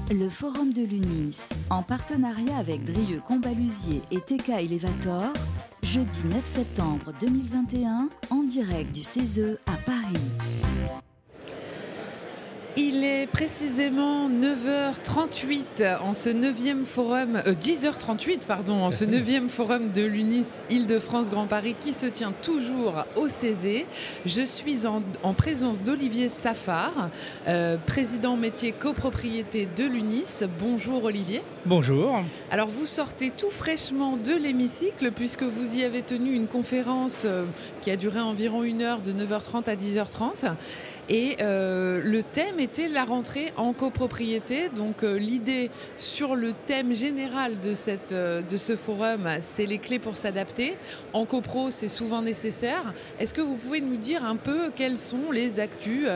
Le Forum de l'UNIS, en partenariat avec Drieux Combalusier et TK Elevator, jeudi 9 septembre 2021, en direct du CESE à Paris. Il est précisément 9h38 en ce 9e forum, 10h38 pardon, en ce 9e forum de l'UNIS Île-de-France Grand Paris qui se tient toujours au CESE. Je suis en présence d'Olivier Safar, président métier copropriété de l'UNIS. Bonjour Olivier. Bonjour. Alors vous sortez tout fraîchement de l'hémicycle puisque vous y avez tenu une conférence qui a duré environ 1 heure de 9h30 à 10h30. Et le thème était la rentrée en copropriété. Donc l'idée sur le thème général de ce forum, c'est les clés pour s'adapter. En copro, c'est souvent nécessaire. Est-ce que vous pouvez nous dire un peu quelles sont les actus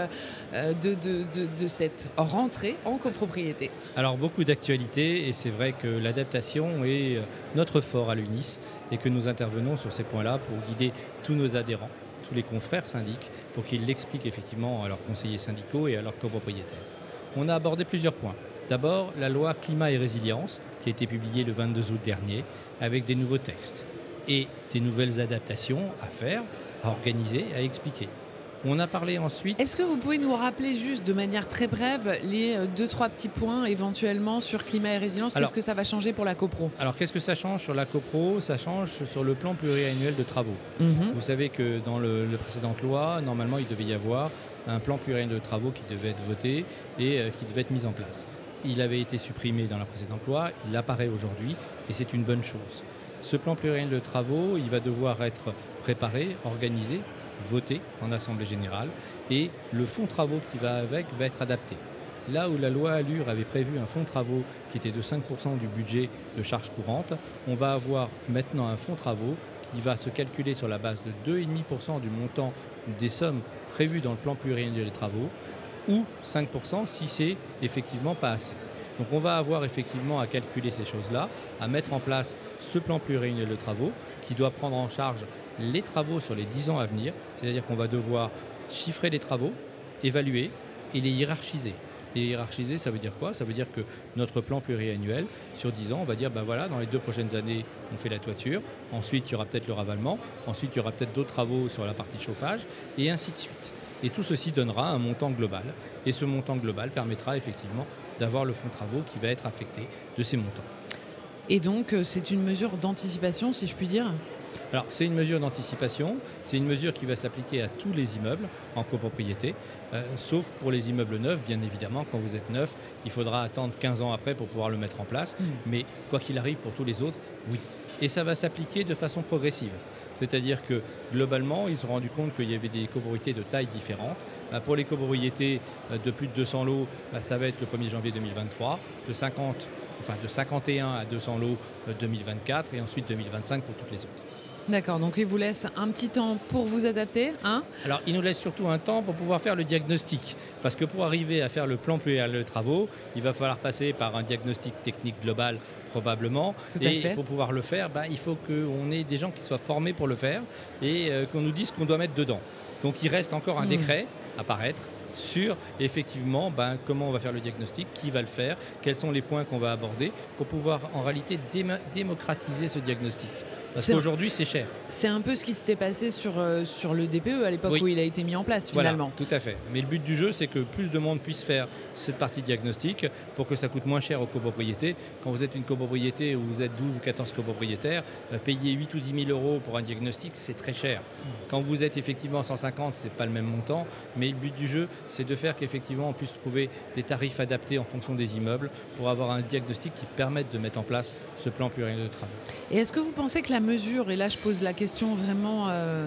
de cette rentrée en copropriété? Alors beaucoup d'actualités et c'est vrai que l'adaptation est notre fort à l'UNIS et que nous intervenons sur ces points-là pour guider tous nos adhérents, tous les confrères syndics, pour qu'ils l'expliquent effectivement à leurs conseillers syndicaux et à leurs copropriétaires. On a abordé plusieurs points. D'abord, la loi Climat et Résilience, qui a été publiée le 22 août dernier, avec des nouveaux textes et des nouvelles adaptations à faire, à organiser, à expliquer. On a parlé ensuite... Est-ce que vous pouvez nous rappeler juste de manière très brève les 2-3 petits points éventuellement sur climat et résilience? Qu'est-ce que ça va changer pour la copro? Alors qu'est-ce que ça change sur la copro? Ça change sur le plan pluriannuel de travaux. Vous savez que dans la précédente loi, normalement il devait y avoir un plan pluriannuel de travaux qui devait être voté et qui devait être mis en place. Il avait été supprimé dans la précédente loi, il apparaît aujourd'hui et c'est une bonne chose. Ce plan pluriannuel de travaux, il va devoir être préparé, organisé, voté en Assemblée Générale et le fonds de travaux qui va avec va être adapté. Là où la loi Allure avait prévu un fonds de travaux qui était de 5% du budget de charges courantes, on va avoir maintenant un fonds de travaux qui va se calculer sur la base de 2,5% du montant des sommes prévues dans le plan pluriannuel des travaux ou 5% si c'est effectivement pas assez. Donc on va avoir effectivement à calculer ces choses-là, à mettre en place ce plan pluriannuel de travaux qui doit prendre en charge les travaux sur les 10 ans à venir, c'est-à-dire qu'on va devoir chiffrer les travaux, évaluer et les hiérarchiser. Et hiérarchiser, ça veut dire quoi? Ça veut dire que notre plan pluriannuel, sur 10 ans, on va dire, ben voilà, dans les 2 prochaines années, on fait la toiture, ensuite il y aura peut-être le ravalement, ensuite il y aura peut-être d'autres travaux sur la partie chauffage, et ainsi de suite. Et tout ceci donnera un montant global, et ce montant global permettra effectivement d'avoir le fonds de travaux qui va être affecté de ces montants. Et donc, c'est une mesure d'anticipation, si je puis dire? Alors, c'est une mesure d'anticipation, c'est une mesure qui va s'appliquer à tous les immeubles en copropriété, sauf pour les immeubles neufs, bien évidemment. Quand vous êtes neuf, il faudra attendre 15 ans après pour pouvoir le mettre en place, mais quoi qu'il arrive pour tous les autres, oui. Et ça va s'appliquer de façon progressive. C'est-à-dire que globalement, ils se sont rendus compte qu'il y avait des copropriétés de tailles différentes. Pour les copropriétés de plus de 200 lots, ça va être le 1er janvier 2023, de 51 à 200 lots 2024 et ensuite 2025 pour toutes les autres. D'accord, donc il vous laisse un petit temps pour vous adapter, hein? Alors, il nous laisse surtout un temps pour pouvoir faire le diagnostic. Parce que pour arriver à faire le plan pluriannuel de travaux, il va falloir passer par un diagnostic technique global probablement. Tout à fait. Pour pouvoir le faire, il faut qu'on ait des gens qui soient formés pour le faire et qu'on nous dise ce qu'on doit mettre dedans. Donc, il reste encore un décret à paraître sur effectivement comment on va faire le diagnostic, qui va le faire, quels sont les points qu'on va aborder pour pouvoir en réalité démocratiser ce diagnostic. Parce qu'aujourd'hui, c'est cher. C'est un peu ce qui s'était passé sur le DPE à l'époque où il a été mis en place finalement. Voilà, tout à fait. Mais le but du jeu, c'est que plus de monde puisse faire cette partie diagnostic pour que ça coûte moins cher aux copropriétés. Quand vous êtes une copropriété où vous êtes 12 ou 14 copropriétaires, payer 8 ou 10 000 euros pour un diagnostic, c'est très cher. Quand vous êtes effectivement 150, c'est pas le même montant. Mais le but du jeu, c'est de faire qu'effectivement on puisse trouver des tarifs adaptés en fonction des immeubles pour avoir un diagnostic qui permette de mettre en place ce plan pluriannuel de travaux. Et est-ce que vous pensez que la mesure, et là je pose la question vraiment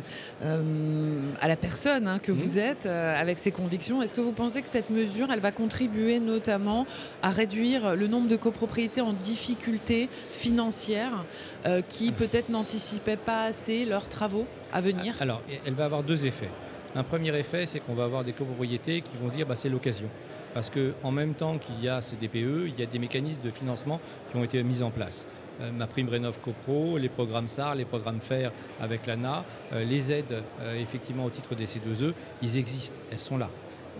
à la personne que vous êtes, avec ses convictions, est-ce que vous pensez que cette mesure, elle va contribuer notamment à réduire le nombre de copropriétés en difficulté financière qui peut-être n'anticipaient pas assez leurs travaux à venir? Alors, elle va avoir 2 effets. Un premier effet, c'est qu'on va avoir des copropriétés qui vont se dire c'est l'occasion. Parce qu'en même temps qu'il y a ces DPE, il y a des mécanismes de financement qui ont été mis en place. Ma prime Rénov Copro, les programmes SAR, les programmes FER avec l'ANA, les aides effectivement au titre des C2E, ils existent, elles sont là.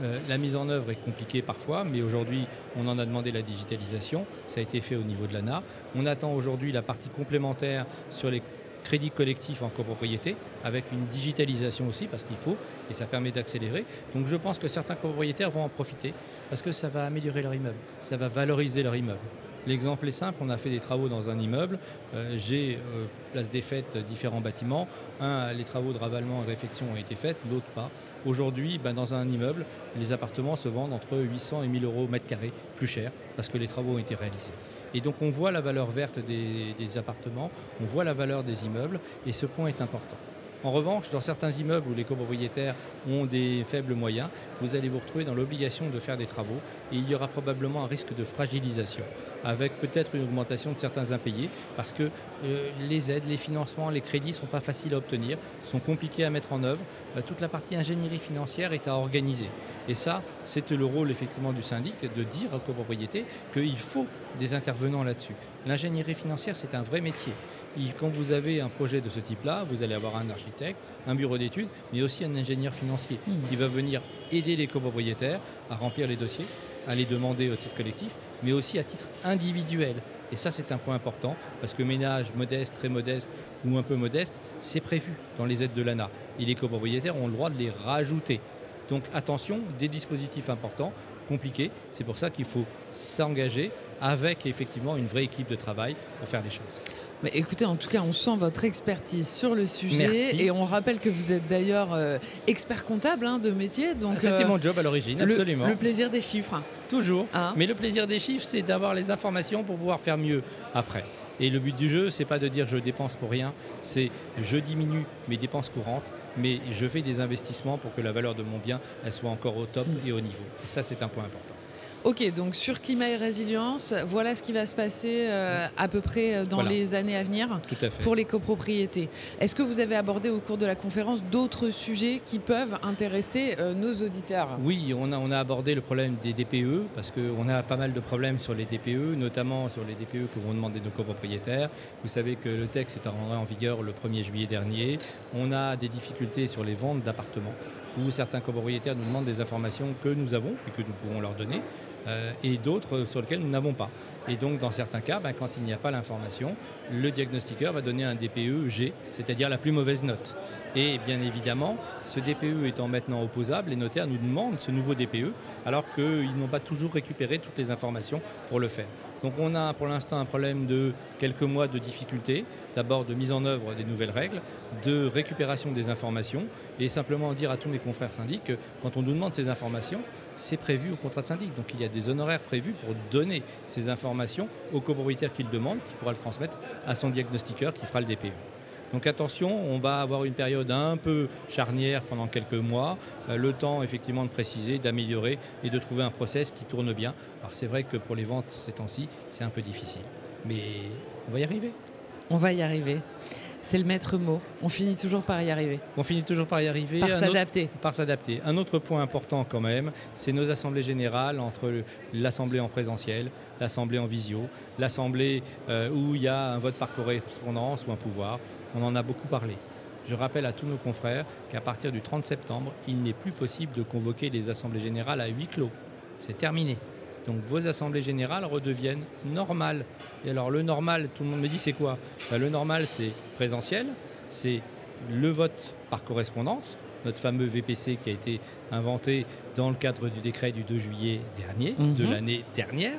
La mise en œuvre est compliquée parfois, mais aujourd'hui, on en a demandé la digitalisation. Ça a été fait au niveau de l'ANA. On attend aujourd'hui la partie complémentaire sur les crédits collectifs en copropriété, avec une digitalisation aussi, parce qu'il faut, et ça permet d'accélérer. Donc je pense que certains copropriétaires vont en profiter, parce que ça va améliorer leur immeuble, ça va valoriser leur immeuble. L'exemple est simple, on a fait des travaux dans un immeuble, j'ai, place des Fêtes, différents bâtiments. Les travaux de ravalement et réfection ont été faits, l'autre pas. Aujourd'hui, dans un immeuble, les appartements se vendent entre 800 et 1000 euros mètre carré, plus cher, parce que les travaux ont été réalisés. Et donc on voit la valeur verte des appartements, on voit la valeur des immeubles, et ce point est important. En revanche, dans certains immeubles où les copropriétaires ont des faibles moyens, vous allez vous retrouver dans l'obligation de faire des travaux et il y aura probablement un risque de fragilisation, avec peut-être une augmentation de certains impayés, parce que les aides, les financements, les crédits ne sont pas faciles à obtenir, sont compliqués à mettre en œuvre. Toute la partie ingénierie financière est à organiser. Et ça, c'est le rôle effectivement du syndic de dire aux copropriétés qu'il faut des intervenants là-dessus. L'ingénierie financière, c'est un vrai métier. Quand vous avez un projet de ce type-là, vous allez avoir un architecte, un bureau d'études, mais aussi un ingénieur financier qui va venir aider les copropriétaires à remplir les dossiers, à les demander au titre collectif, mais aussi à titre individuel. Et ça, c'est un point important, parce que ménages modestes, très modestes ou un peu modestes, c'est prévu dans les aides de l'ANA. Et les copropriétaires ont le droit de les rajouter. Donc attention, des dispositifs importants, compliqués. C'est pour ça qu'il faut s'engager avec effectivement une vraie équipe de travail pour faire les choses. Mais écoutez, en tout cas, on sent votre expertise sur le sujet. Merci. Et on rappelle que vous êtes d'ailleurs expert comptable de métier. Donc, c'était mon job à l'origine, absolument. Le plaisir des chiffres. Toujours. Mais le plaisir des chiffres, c'est d'avoir les informations pour pouvoir faire mieux après. Et le but du jeu, c'est pas de dire je dépense pour rien, c'est je diminue mes dépenses courantes, mais je fais des investissements pour que la valeur de mon bien elle soit encore au top et au niveau. Et ça, c'est un point important. Ok, donc sur climat et résilience, voilà ce qui va se passer à peu près dans les années à venir pour les copropriétés. Est-ce que vous avez abordé au cours de la conférence d'autres sujets qui peuvent intéresser nos auditeurs ? Oui, on a abordé le problème des DPE, parce qu'on a pas mal de problèmes sur les DPE, notamment sur les DPE que vont demander nos copropriétaires. Vous savez que le texte est rentré en vigueur le 1er juillet dernier. On a des difficultés sur les ventes d'appartements, où certains copropriétaires nous demandent des informations que nous avons et que nous pouvons leur donner. Et d'autres sur lesquels nous n'avons pas. Et donc dans certains cas, quand il n'y a pas l'information, le diagnostiqueur va donner un DPE G, c'est-à-dire la plus mauvaise note. Et bien évidemment, ce DPE étant maintenant opposable, les notaires nous demandent ce nouveau DPE, alors qu'ils n'ont pas toujours récupéré toutes les informations pour le faire. Donc on a pour l'instant un problème de quelques mois de difficultés, d'abord de mise en œuvre des nouvelles règles, de récupération des informations, et simplement dire à tous mes confrères syndics que quand on nous demande ces informations, c'est prévu au contrat de syndic. Donc il y a des honoraires prévus pour donner ces informations au copropriétaire qui le demande, qui pourra le transmettre à son diagnostiqueur qui fera le DPE. Donc attention, on va avoir une période un peu charnière pendant quelques mois, le temps effectivement de préciser, d'améliorer et de trouver un process qui tourne bien. Alors c'est vrai que pour les ventes ces temps-ci, c'est un peu difficile, mais on va y arriver. On va y arriver. C'est le maître mot. On finit toujours par y arriver. On finit toujours par y arriver. Par s'adapter. Par s'adapter. Un autre point important quand même, c'est nos assemblées générales entre l'assemblée en présentiel, l'assemblée en visio, l'assemblée où il y a un vote par correspondance ou un pouvoir. On en a beaucoup parlé. Je rappelle à tous nos confrères qu'à partir du 30 septembre, il n'est plus possible de convoquer les assemblées générales à huis clos. C'est terminé. Donc vos assemblées générales redeviennent normales. Et alors le normal, tout le monde me dit c'est quoi ? Le normal c'est présentiel, c'est le vote par correspondance, notre fameux VPC qui a été inventé dans le cadre du décret du 2 juillet dernier, de l'année dernière,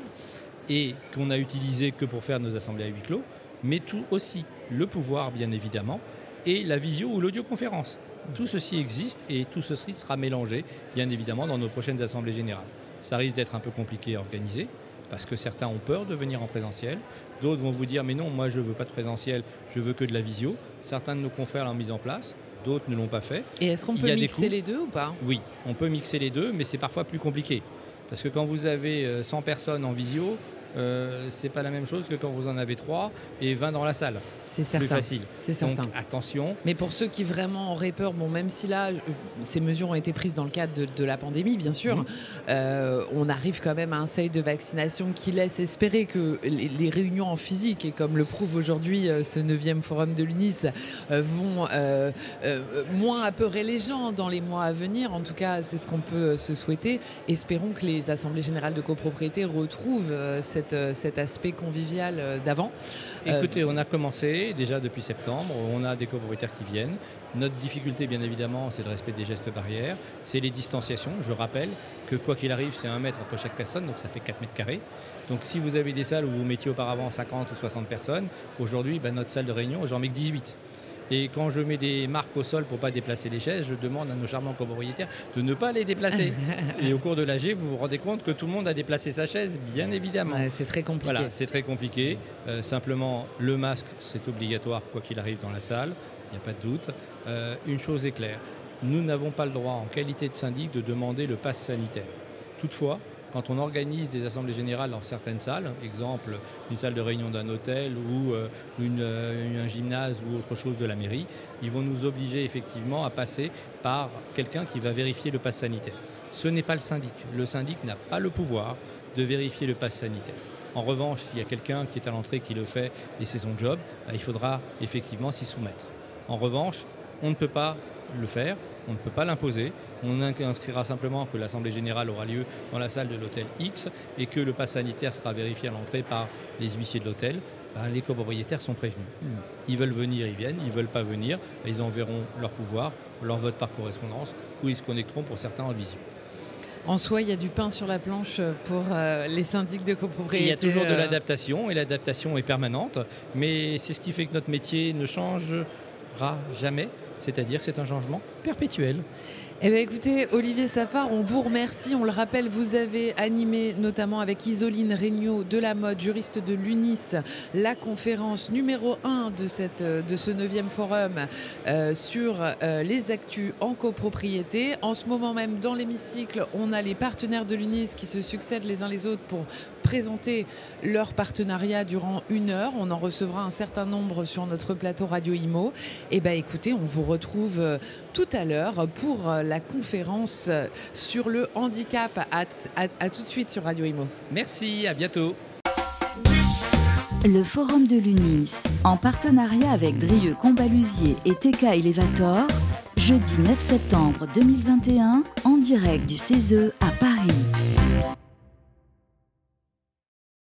et qu'on n'a utilisé que pour faire nos assemblées à huis clos, mais tout aussi le pouvoir bien évidemment, et la visio ou l'audioconférence. Tout ceci existe et tout ceci sera mélangé bien évidemment dans nos prochaines assemblées générales. Ça risque d'être un peu compliqué à organiser parce que certains ont peur de venir en présentiel. D'autres vont vous dire mais non, moi je ne veux pas de présentiel, je veux que de la visio. Certains de nos confrères l'ont mise en place, d'autres ne l'ont pas fait. Et est-ce qu'on peut mixer les deux ou pas ? Oui, on peut mixer les deux, mais c'est parfois plus compliqué. Parce que quand vous avez 100 personnes en visio, c'est pas la même chose que quand vous en avez 3 et 20 dans la salle. C'est certain. Plus facile. C'est certain. Donc attention. Mais pour ceux qui vraiment auraient peur, même si là, ces mesures ont été prises dans le cadre de la pandémie, bien sûr, on arrive quand même à un seuil de vaccination qui laisse espérer que les réunions en physique, et comme le prouve aujourd'hui ce 9e forum de l'UNIS, vont moins apeurer les gens dans les mois à venir. En tout cas, c'est ce qu'on peut se souhaiter. Espérons que les assemblées générales de copropriété retrouvent cet aspect convivial d'avant. Écoutez, on a commencé déjà depuis septembre, on a des copropriétaires qui viennent. Notre difficulté, bien évidemment, c'est le respect des gestes barrières, c'est les distanciations. Je rappelle que quoi qu'il arrive, c'est 1 mètre entre chaque personne, donc ça fait 4 mètres carrés. Donc si vous avez des salles où vous mettiez auparavant 50 ou 60 personnes, aujourd'hui, notre salle de réunion, j'en mets que 18. Et quand je mets des marques au sol pour ne pas déplacer les chaises, je demande à nos charmants copropriétaires de ne pas les déplacer. Et au cours de l'AG, vous vous rendez compte que tout le monde a déplacé sa chaise, bien évidemment. Ouais, c'est très compliqué. Voilà, c'est très compliqué. Simplement, le masque, c'est obligatoire quoi qu'il arrive dans la salle, il n'y a pas de doute. Une chose est claire, nous n'avons pas le droit, en qualité de syndic, de demander le pass sanitaire. Toutefois, quand on organise des assemblées générales dans certaines salles, exemple une salle de réunion d'un hôtel ou un gymnase ou autre chose de la mairie, ils vont nous obliger effectivement à passer par quelqu'un qui va vérifier le pass sanitaire. Ce n'est pas le syndic. Le syndic n'a pas le pouvoir de vérifier le pass sanitaire. En revanche, s'il y a quelqu'un qui est à l'entrée qui le fait et c'est son job, il faudra effectivement s'y soumettre. En revanche, on ne peut pas le faire. On ne peut pas l'imposer. On inscrira simplement que l'Assemblée générale aura lieu dans la salle de l'hôtel X et que le pass sanitaire sera vérifié à l'entrée par les huissiers de l'hôtel. Les copropriétaires sont prévenus. Ils veulent venir, ils viennent. Ils ne veulent pas venir, ils enverront leur pouvoir, leur vote par correspondance ou ils se connecteront pour certains en visio. En soi, il y a du pain sur la planche pour les syndics de copropriété. Il y a toujours de l'adaptation et l'adaptation est permanente. Mais c'est ce qui fait que notre métier ne changera jamais. C'est-à-dire que c'est un changement perpétuel. Eh bien, écoutez, Olivier Safar, on vous remercie. On le rappelle, vous avez animé, notamment avec Isoline Regnault de la mode, juriste de l'UNIS, la conférence numéro 1 de ce 9e forum sur les actus en copropriété. En ce moment même, dans l'hémicycle, on a les partenaires de l'UNIS qui se succèdent les uns les autres pour présenter leur partenariat durant 1 heure. On en recevra un certain nombre sur notre plateau Radio Imo. Eh bien, écoutez, on vous retrouve tout à l'heure pour la conférence sur le handicap. À tout de suite sur Radio Imo. Merci, à bientôt. Le Forum de l'UNIS, en partenariat avec Drieux Combalusier et TK Elevator, jeudi 9 septembre 2021, en direct du CESE à Paris.